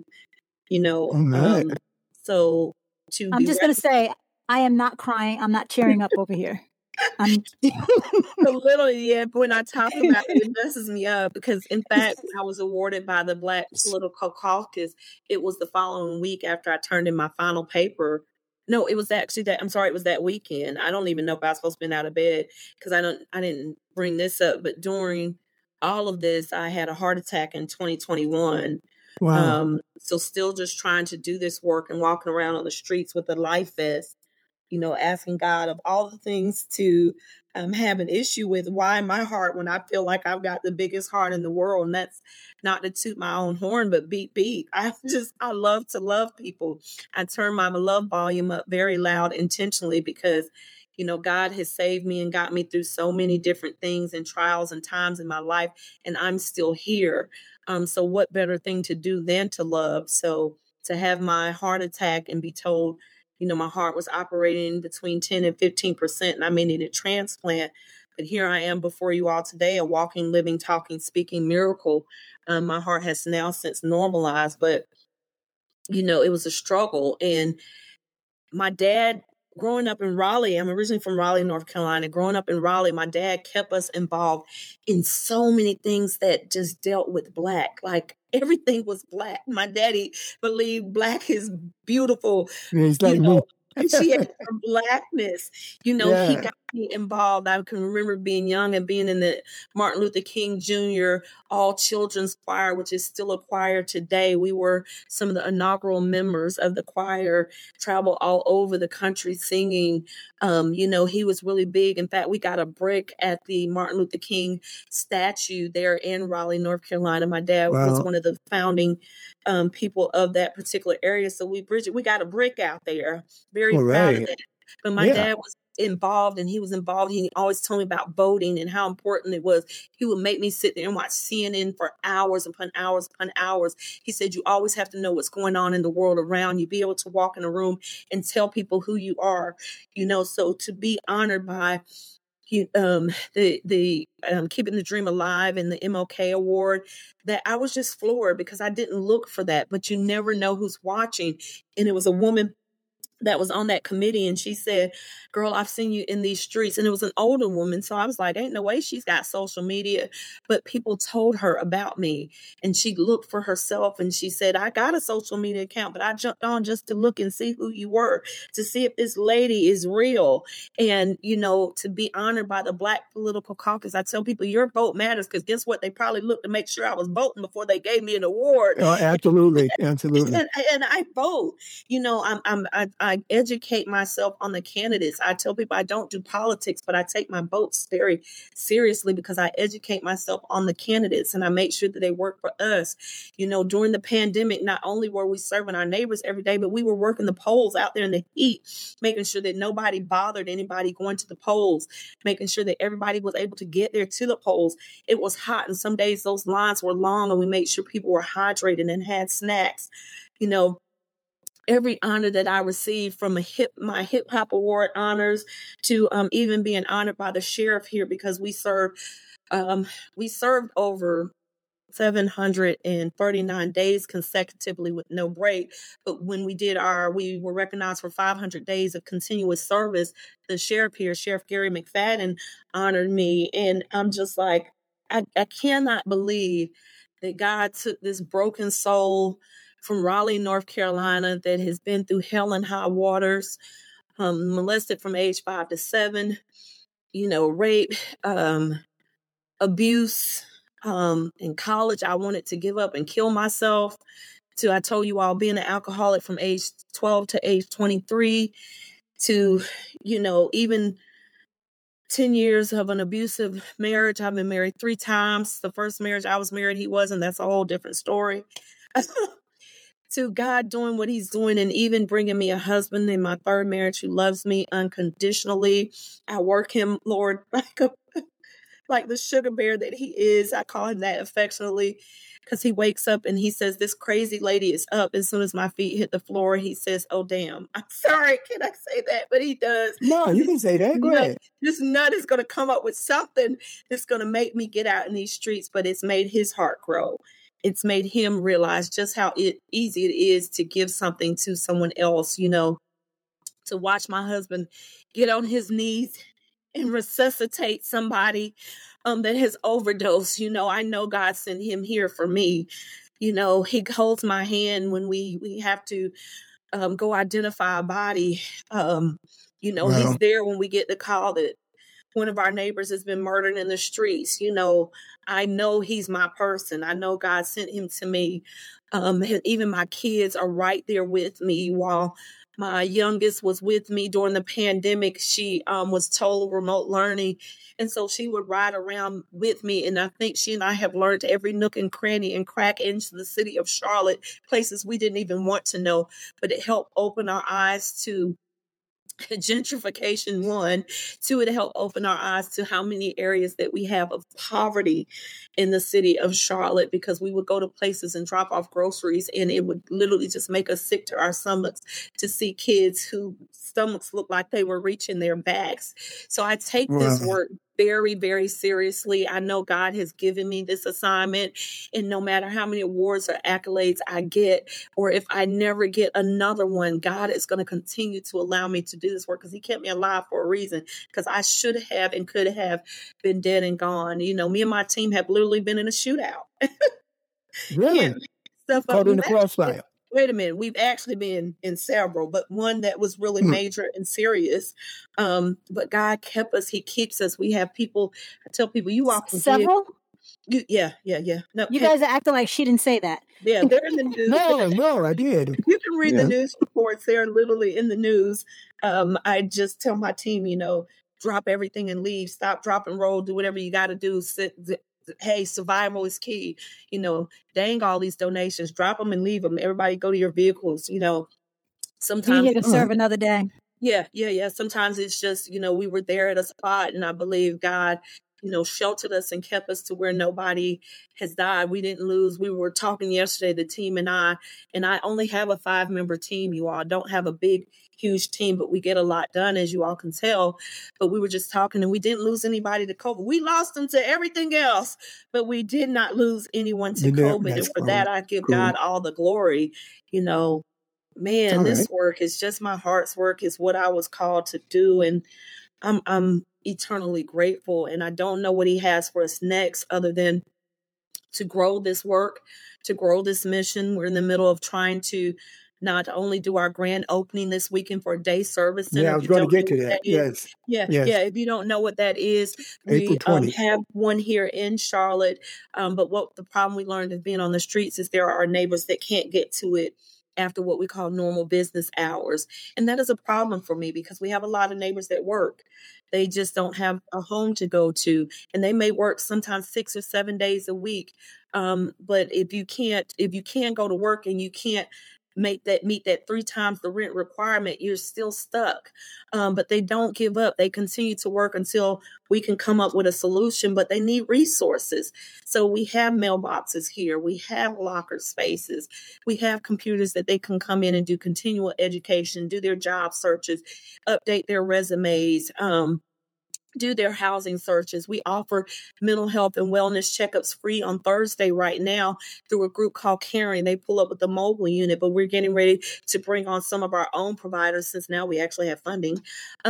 So I'm just going to say, I am not crying. I'm not tearing up over here. I'm a little, yeah. But when I talk about it, it messes me up because, in fact, I was awarded by the Black Political Caucus. It was the following week after I turned in my final paper. No, it was actually that. I'm sorry, it was that weekend. I don't even know if I was supposed to be out of bed because I didn't bring this up. But during all of this, I had a heart attack in 2021. Wow. So still just trying to do this work and walking around on the streets with a life vest, asking God of all the things to have an issue with. Why my heart when I feel like I've got the biggest heart in the world? And that's not to toot my own horn, but beep. I love to love people. I turn my love volume up very loud intentionally because, God has saved me and got me through so many different things and trials and times in my life, and I'm still here. So what better thing to do than to love? So to have my heart attack and be told, my heart was operating between 10 and 15%, and I may need a transplant. But here I am before you all today, a walking, living, talking, speaking miracle. My heart has now since normalized, but, it was a struggle. And my dad, growing up in Raleigh, I'm originally from Raleigh, North Carolina. Growing up in Raleigh, my dad kept us involved in so many things that just dealt with Black. Like, everything was Black. My daddy believed Black is beautiful. He's like me. For Blackness. He got me involved. I can remember being young and being in the Martin Luther King Jr. All Children's Choir, which is still a choir today. We were some of the inaugural members of the choir, traveled all over the country singing. He was really big. In fact, we got a brick at the Martin Luther King statue there in Raleigh, North Carolina. My dad was one of the founding people of that particular area. So we got a brick out there. Very proud of that. But my dad was involved, and he was involved. He always told me about voting and how important it was. He would make me sit there and watch CNN for hours upon hours upon hours. He said, you always have to know what's going on in the world around you, be able to walk in a room and tell people who you are, so to be honored by the Keeping the Dream Alive and the MLK Award, that I was just floored because I didn't look for that, but you never know who's watching. And it was a woman that was on that committee, and she said, girl, I've seen you in these streets. And it was an older woman. So I was like, ain't no way she's got social media. But people told her about me, and she looked for herself, and she said, I got a social media account, but I jumped on just to look and see who you were, to see if this lady is real. And, to be honored by the Black Political Caucus, I tell people your vote matters, because guess what? They probably looked to make sure I was voting before they gave me an award. Oh, absolutely. Absolutely. And I vote. I educate myself on the candidates. I tell people I don't do politics, but I take my votes very seriously because I educate myself on the candidates, and I make sure that they work for us. During the pandemic, not only were we serving our neighbors every day, but we were working the polls out there in the heat, making sure that nobody bothered anybody going to the polls, making sure that everybody was able to get there to the polls. It was hot, and some days those lines were long, and we made sure people were hydrated and had snacks. Every honor that I received, from my hip hop award honors to even being honored by the sheriff here, because we served over 739 days consecutively with no break. But when we were recognized for 500 days of continuous service. The sheriff here, Sheriff Gary McFadden, honored me. And I'm just like, I cannot believe that God took this broken soul from Raleigh, North Carolina, that has been through hell and high waters, molested from age 5 to 7, rape, abuse. In college, I wanted to give up and kill myself. to, I told you all, being an alcoholic from age 12 to age 23 to, even 10 years of an abusive marriage. I've been married 3 times. The first marriage I was married, he wasn't. That's a whole different story. To God doing what he's doing and even bringing me a husband in my third marriage who loves me unconditionally. I work him, Lord, like the sugar bear that he is. I call him that affectionately because he wakes up and he says, this crazy lady is up. As soon as my feet hit the floor, he says, oh, damn. I'm sorry. Can I say that? But he does. No, you can say that. Go ahead. This nut is going to come up with something that's going to make me get out in these streets, but it's made his heart grow. It's made him realize just how easy it is to give something to someone else, to watch my husband get on his knees and resuscitate somebody that has overdosed. I know God sent him here for me. He holds my hand when we have to go identify a body. Wow. He's there when we get the call that one of our neighbors has been murdered in the streets. I know he's my person. I know God sent him to me. Even my kids are right there with me. While my youngest was with me during the pandemic, she was total remote learning. And so she would ride around with me. And I think she and I have learned every nook and cranny and crack into the city of Charlotte, places we didn't even want to know. But it helped open our eyes to gentrification, 1, 2, it helped open our eyes to how many areas that we have of poverty in the city of Charlotte, because we would go to places and drop off groceries and it would literally just make us sick to our stomachs to see kids whose stomachs looked like they were reaching their backs. So I take this work very, very seriously. I know God has given me this assignment, and no matter how many awards or accolades I get, or if I never get another one, God is going to continue to allow me to do this work because he kept me alive for a reason, because I should have and could have been dead and gone. Me and my team have literally been in a shootout. Really? Caught in the crossfire. Wait a minute. We've actually been in several, but one that was really major and serious. But God kept us. He keeps us. We have people. I tell people, you all can several. Yeah. No, you guys are acting like she didn't say that. Yeah, they're in the news. No, I did. You can read the news reports. They're literally in the news. I just tell my team, drop everything and leave. Stop, drop, and roll. Do whatever you got to do. Hey, survival is key. Dang all these donations, drop them and leave them. Everybody go to your vehicles. Sometimes you can serve another day. Yeah. Sometimes it's just, we were there at a spot, and I believe God, sheltered us and kept us to where nobody has died. We didn't lose. We were talking yesterday, the team and I only have a 5-member team. You all don't have a big, huge team, but we get a lot done, as you all can tell. But we were just talking, and we didn't lose anybody to COVID. We lost them to everything else, but we did not lose anyone to COVID. And for that, I give God all the glory. Man, this work is just my heart's work. Is what I was called to do. And I'm eternally grateful. And I don't know what he has for us next other than to grow this work, to grow this mission. We're in the middle of trying to not only do our grand opening this weekend for a day service center. Yeah, I was going to get to that. Yes. Yeah. If you don't know what that is, we have one here in Charlotte. But what the problem we learned of being on the streets is there are neighbors that can't get to it after what we call normal business hours. And that is a problem for me because we have a lot of neighbors that work. They just don't have a home to go to, and they may work sometimes 6 or 7 days a week. But if you can't go to work and you can't meet that 3 times the rent requirement, you're still stuck. But they don't give up. They continue to work until we can come up with a solution, but they need resources. So we have mailboxes here. We have locker spaces. We have computers that they can come in and do continual education, do their job searches, update their resumes, do their housing searches. We offer mental health and wellness checkups free on Thursday right now through a group called Caring. They pull up with the mobile unit, but we're getting ready to bring on some of our own providers since now we actually have funding.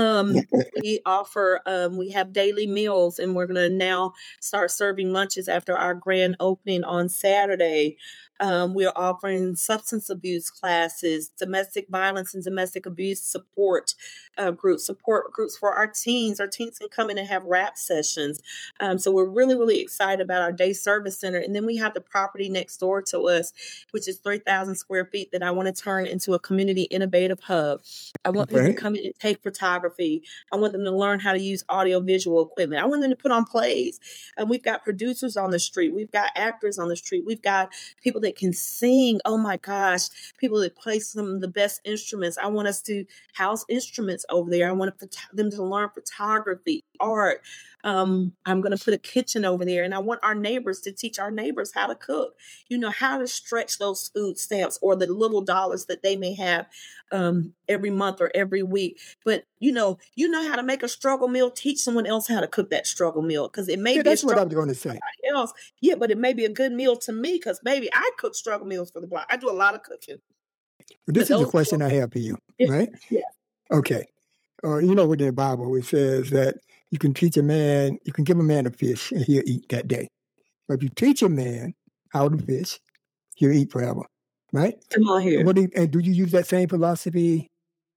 We offer, we have daily meals, and we're going to now start serving lunches after our grand opening on Saturday. We are offering substance abuse classes, domestic violence and domestic abuse support groups for our teens. Our teens can come in and have rap sessions. So we're really, really excited about our day service center. And then we have the property next door to us, which is 3,000 square feet, that I want to turn into a community innovative hub. I want people to come in and take photography. I want them to learn how to use audio visual equipment. I want them to put on plays. And we've got producers on the street. We've got actors on the street. We've got people that can sing. Oh my gosh, people that play some of the best instruments. I want us to house instruments over there. I want them to learn photography, art. I'm going to put a kitchen over there, and I want our neighbors to teach our neighbors how to cook, how to stretch those food stamps or the little dollars that they may have every month or every week. But you know how to make a struggle meal. Teach someone else how to cook that struggle meal, because it may be that's what I'm going to say. Else. Yeah, but it may be a good meal to me, because maybe I cook struggle meals for the block. I do a lot of cooking. Well, this is the question I have for you, right? Yeah. Okay. Within the Bible, it says that you can give a man a fish and he'll eat that day. But if you teach a man how to fish, he'll eat forever, right? Come on here. And do you use that same philosophy?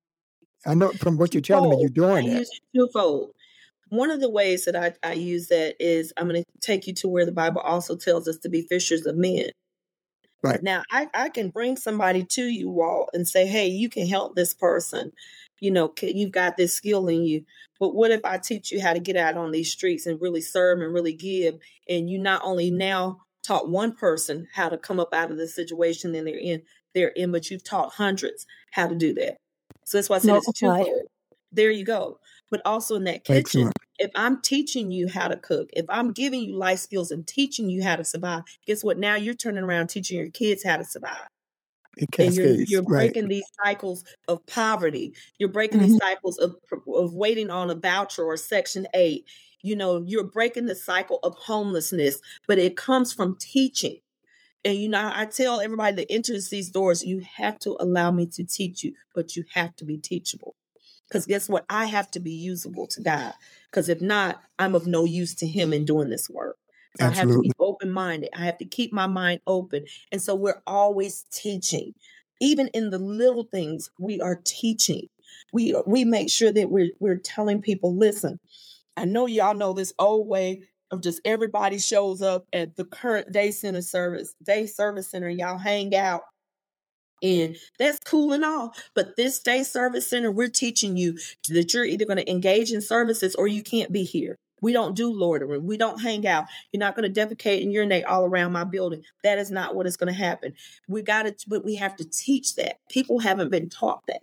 I know from what you're telling me, you're doing that. I use it twofold. One of the ways that I use that is, I'm going to take you to where the Bible also tells us to be fishers of men. Right. Now, I can bring somebody to you, Walt, and say, hey, you can help this person. You've got this skill in you. But what if I teach you how to get out on these streets and really serve and really give? And you not only now taught one person how to come up out of the situation that they're in, but you've taught hundreds how to do that. So that's why I said it's twofold. There you go. But also in that kitchen, excellent. If I'm teaching you how to cook, if I'm giving you life skills and teaching you how to survive, guess what? Now you're turning around teaching your kids how to survive. And you're breaking these cycles of poverty. You're breaking these cycles of waiting on a voucher or Section 8. You're breaking the cycle of homelessness, but it comes from teaching. And, I tell everybody that enters these doors, you have to allow me to teach you, but you have to be teachable. Because guess what? I have to be usable to God. Because if not, I'm of no use to him in doing this work. So I have to be open-minded. I have to keep my mind open. And so we're always teaching. Even in the little things, we are teaching. We make sure that we're telling people, listen, I know y'all know this old way of just everybody shows up at the current day service center, y'all hang out. And that's cool and all. But this day service center, we're teaching you that you're either going to engage in services or you can't be here. We don't do loitering. We don't hang out. You're not going to defecate and urinate all around my building. That is not what is going to happen. But we have to teach that. People haven't been taught that.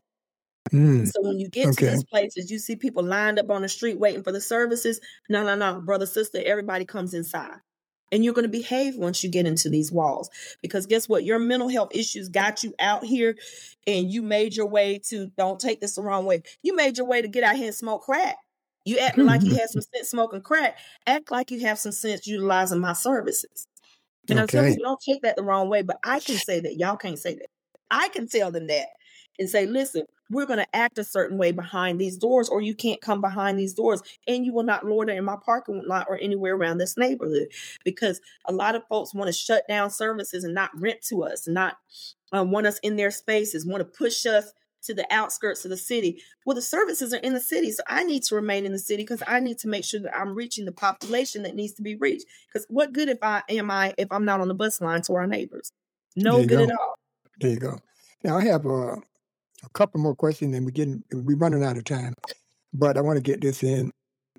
So when you get to these places, you see people lined up on the street waiting for the services. No, brother, sister, everybody comes inside. And you're going to behave once you get into these walls. Because guess what? Your mental health issues got you out here, and you made your way to, don't take this the wrong way, you made your way to get out here and smoke crack. You acting like you had some sense smoking crack. Act like you have some sense utilizing my services. And I tell people, don't take that the wrong way, but I can say that. Y'all can't say that. I can tell them that and say, listen, we're going to act a certain way behind these doors, or you can't come behind these doors, and you will not loiter in my parking lot or anywhere around this neighborhood, because a lot of folks want to shut down services and not rent to us, not want us in their spaces, want to push us to the outskirts of the city. Well, the services are in the city, so I need to remain in the city because I need to make sure that I'm reaching the population that needs to be reached. Because what good if I'm not on the bus line to our neighbors? No good at all. There you go. Now I have a couple more questions, and we're running out of time, but I want to get this in.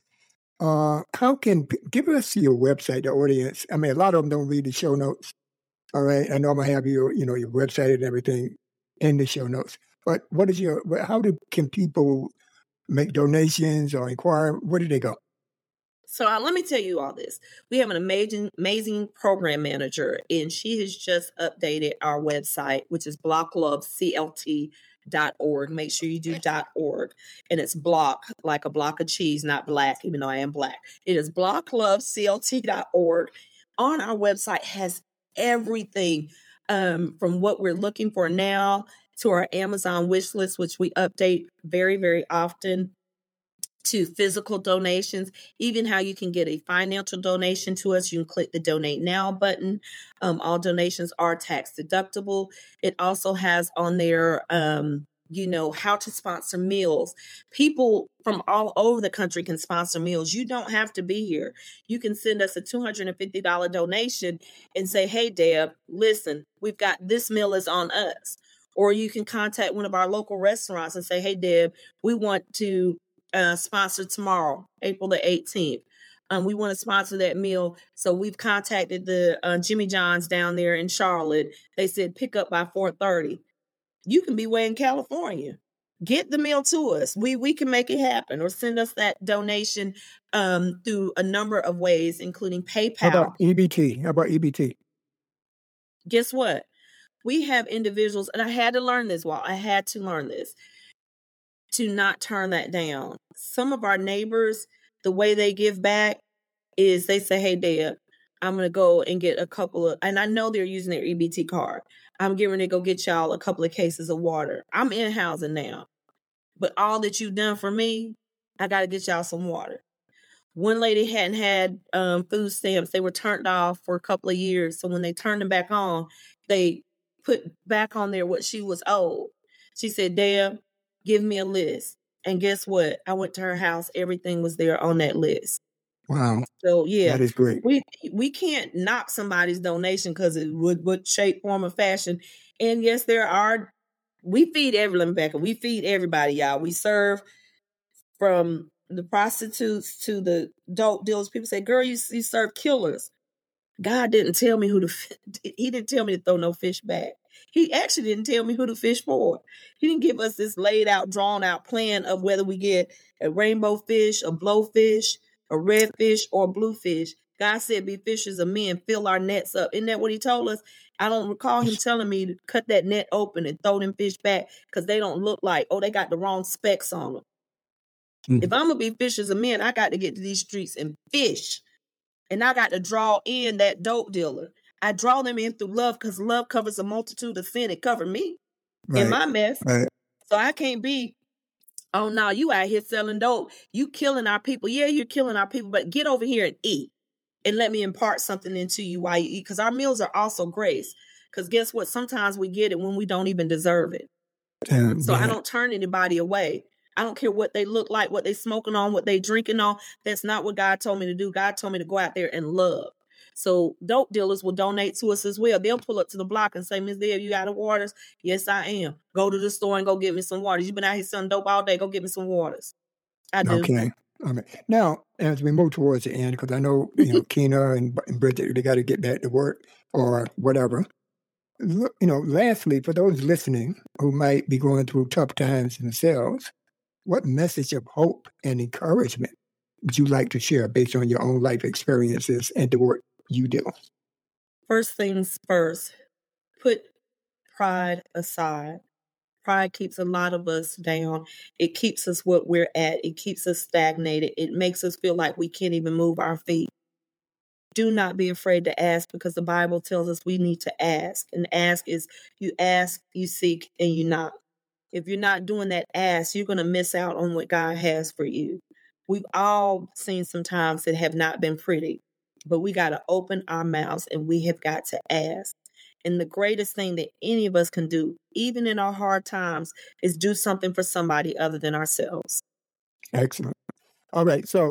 Give us your website, the audience. I mean, a lot of them don't read the show notes. All right. I know I'm going to have your website and everything in the show notes, but can people make donations or inquire? Where do they go? So let me tell you all this. We have an amazing program manager, and she has just updated our website, which is blockloveclt.org. Make sure you do .org. And it's block, like a block of cheese, not black, even though I am black. It is blockloveclt.org. On our website has everything from what we're looking for now to our Amazon wish list, which we update very, very often, to physical donations, even how you can get a financial donation to us. You can click the donate now button. All donations are tax deductible. It also has on there, how to sponsor meals. People from all over the country can sponsor meals. You don't have to be here. You can send us a $250 donation and say, hey, Deb, listen, we've got this meal is on us. Or you can contact one of our local restaurants and say, hey, Deb, we want to sponsor tomorrow, April the 18th. We want to sponsor that meal. So we've contacted the Jimmy John's down there in Charlotte. They said pick up by 4:30. You can be way in California. Get the meal to us. We can make it happen, or send us that donation through a number of ways, including PayPal. How about EBT? Guess what? We have individuals, and I had to learn this, to not turn that down. Some of our neighbors, the way they give back is they say, hey, Deb, I'm going to go and get a couple of, and I know they're using their EBT card. I'm getting to go get y'all a couple of cases of water. I'm in housing now, but all that you've done for me, I got to get y'all some water. One lady hadn't had food stamps. They were turned off for a couple of years. So when they turned them back on, they put back on there what she was owed. She said, Deb, give me a list. And guess what? I went to her house. Everything was there on that list. Wow. So, yeah. That is great. We can't knock somebody's donation because it would shape, form, or fashion. And yes, we feed we feed everybody, y'all. We serve from the prostitutes to the dope dealers. People say, girl, you serve killers. God didn't tell me he didn't tell me to throw no fish back. He actually didn't tell me who to fish for. He didn't give us this laid out, drawn out plan of whether we get a rainbow fish, a blowfish, a red fish, or a blue fish. God said, be fishers of men, fill our nets up. Isn't that what he told us? I don't recall him telling me to cut that net open and throw them fish back because they don't look like, they got the wrong specs on them. Mm-hmm. If I'm going to be fishers of men, I got to get to these streets and fish. And I got to draw in that dope dealer. I draw them in through love because love covers a multitude of sin. It covered me in my mess. Right. So I can't be, oh, no, you out here selling dope. You killing our people. Yeah, you're killing our people, but get over here and eat. And let me impart something into you while you eat. Because our meals are also grace. Because guess what? Sometimes we get it when we don't even deserve it. So I don't turn anybody away. I don't care what they look like, what they smoking on, what they drinking on. That's not what God told me to do. God told me to go out there and love. So dope dealers will donate to us as well. They'll pull up to the block and say, Miss Deb, you out of waters? Yes, I am. Go to the store and go get me some waters. You've been out here selling dope all day. Go get me some waters. I do. Okay. Now, as we move towards the end, because I know, Kina and Bridget, they got to get back to work or whatever. Lastly, for those listening who might be going through tough times themselves, what message of hope and encouragement would you like to share based on your own life experiences and the work you do? First things first, put pride aside. Pride keeps a lot of us down. It keeps us what we're at. It keeps us stagnated. It makes us feel like we can't even move our feet. Do not be afraid to ask, because the Bible tells us we need to ask. And ask is you ask, you seek, and you knock. If you're not doing that ask, you're going to miss out on what God has for you. We've all seen some times that have not been pretty, but we got to open our mouths and we have got to ask. And the greatest thing that any of us can do, even in our hard times, is do something for somebody other than ourselves. Excellent. All right. So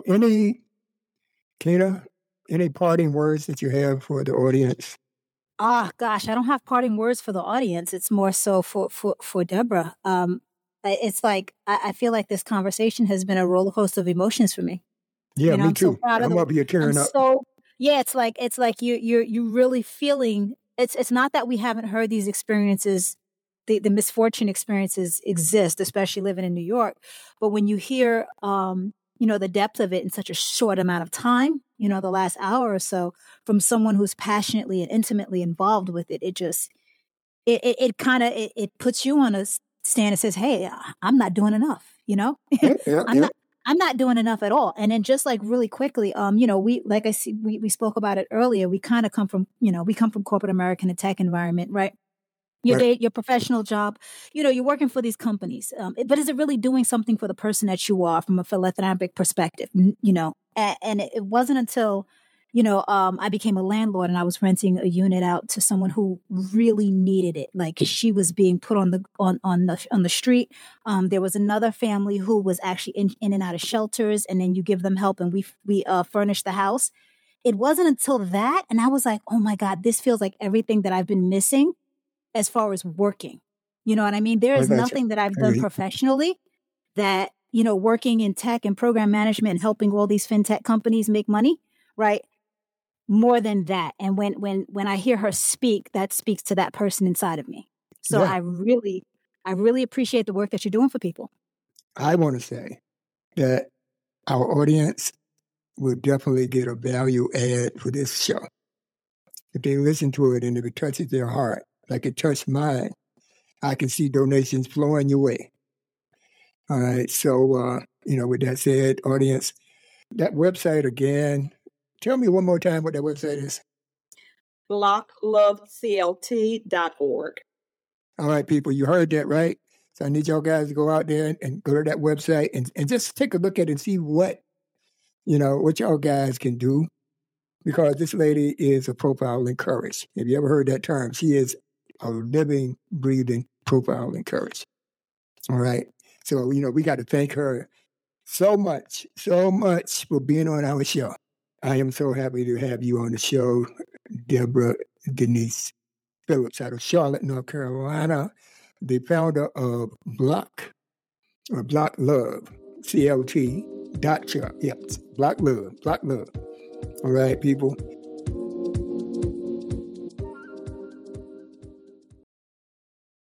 Kina, any parting words that you have for the audience? Gosh, I don't have parting words for the audience. It's more so for Deborah. It's like, I feel like this conversation has been a roller coaster of emotions for me. Yeah, me too. I'm up here tearing up. So yeah, it's like you really feeling. It's not that we haven't heard these experiences, the misfortune experiences exist, especially living in New York. But when you hear, the depth of it in such a short amount of time, the last hour or so, from someone who's passionately and intimately involved with it, it puts you on a stand and says, hey, I'm not doing enough, I'm not doing enough at all. And then just like really quickly, we spoke about it earlier. We kind of come from, we come from corporate American and tech environment, right? your day, your professional job, you're working for these companies. But is it really doing something for the person that you are from a philanthropic perspective? And it wasn't until, I became a landlord and I was renting a unit out to someone who really needed it. Like she was being put on the street. There was another family who was actually in and out of shelters, and then you give them help, and we furnished the house. It wasn't until that, and I was like, oh my God, this feels like everything that I've been missing as far as working. You know what I mean? There is nothing that I've done professionally that, working in tech and program management and helping all these fintech companies make money, right? More than that. And when I hear her speak, that speaks to that person inside of me. So I really appreciate the work that you're doing for people. I want to say that our audience will definitely get a value add for this show. If they listen to it and if it touches their heart, like it touched mine, I can see donations flowing your way. All right. So, with that said, audience, that website again, tell me one more time what that website is. BlockLoveCLT.org. All right, people, you heard that, right? So I need y'all guys to go out there and go to that website and just take a look at it and see what y'all guys can do. Because this lady is a profile in courage. Have you ever heard that term? She is a living, breathing profile in courage. All right. So, we got to thank her so much for being on our show. I am so happy to have you on the show, Deborah Denise Phillips out of Charlotte, North Carolina, the founder of Block Love, CLT.com. Yep, Block Love. All right, people.